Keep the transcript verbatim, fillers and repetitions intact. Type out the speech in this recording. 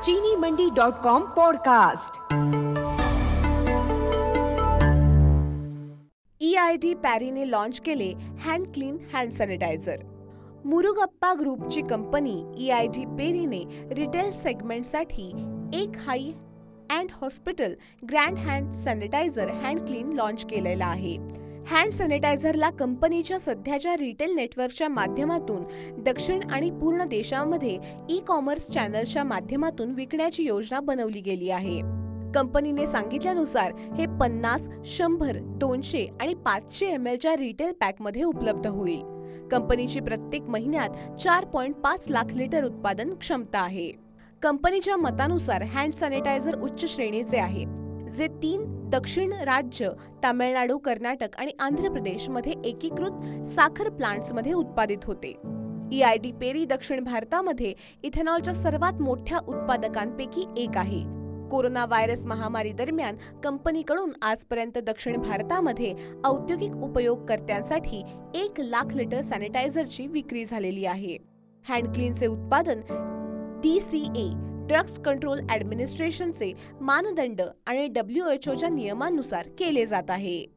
चीनी Mandi dot com podcast. E I D पॅरीने launch केले hand clean hand sanitiser. Murugappa ग्रुपची कंपनी ई आय डी पेरीने रिटेल सेगमेंटसाठी एक high end hospital grand hand sanitiser hand clean launch केलेला आहे। हँड सॅनिटायझरला कंपनीच्या सध्याच्या रिटेल नेटवर्कच्या माध्यमातून दक्षिण आणि पूर्ण देशामध्ये ई कॉमर्स चॅनलच्या माध्यमातून विकण्याची योजना बनवली गेली आहे। कंपनीने सांगितल्यानुसार हे पन्नास, शंभर, दोनशे आणि पाचशे एम एलच्या रिटेल पॅकमध्ये उपलब्ध होईल। कंपनीची प्रत्येक महिन्यात चार पॉईंट पाच लाख लिटर उत्पादन क्षमता आहे। कंपनीच्या मतानुसार हँड सॅनिटायझर उच्च श्रेणीचे आहे, जे तीन दक्षिण राज्य तामिळनाडू, कर्नाटक आणि आंध्र प्रदेश मध्ये एकीकृत साखर प्लांट्समध्ये उत्पादित होते। ई आय डी पेरी दक्षिण भारतामध्ये इथेनॉलच्या सर्वात मोठ्या उत्पादकांपैकी एक आहे। कोरोना व्हायरस महामारी दरम्यान कंपनीकडून आजपर्यंत दक्षिण भारतामध्ये औद्योगिक उपयोगकर्त्यांसाठी एक लाख लिटर सॅनिटायझरची विक्री झालेली आहे। हँड क्लीनचे उत्पादन D C A drugs control ॲडमिनिस्ट्रेशनचे मानदंड आणि डब्ल्यू एच ओच्या नियमांनुसार केले जात आहे।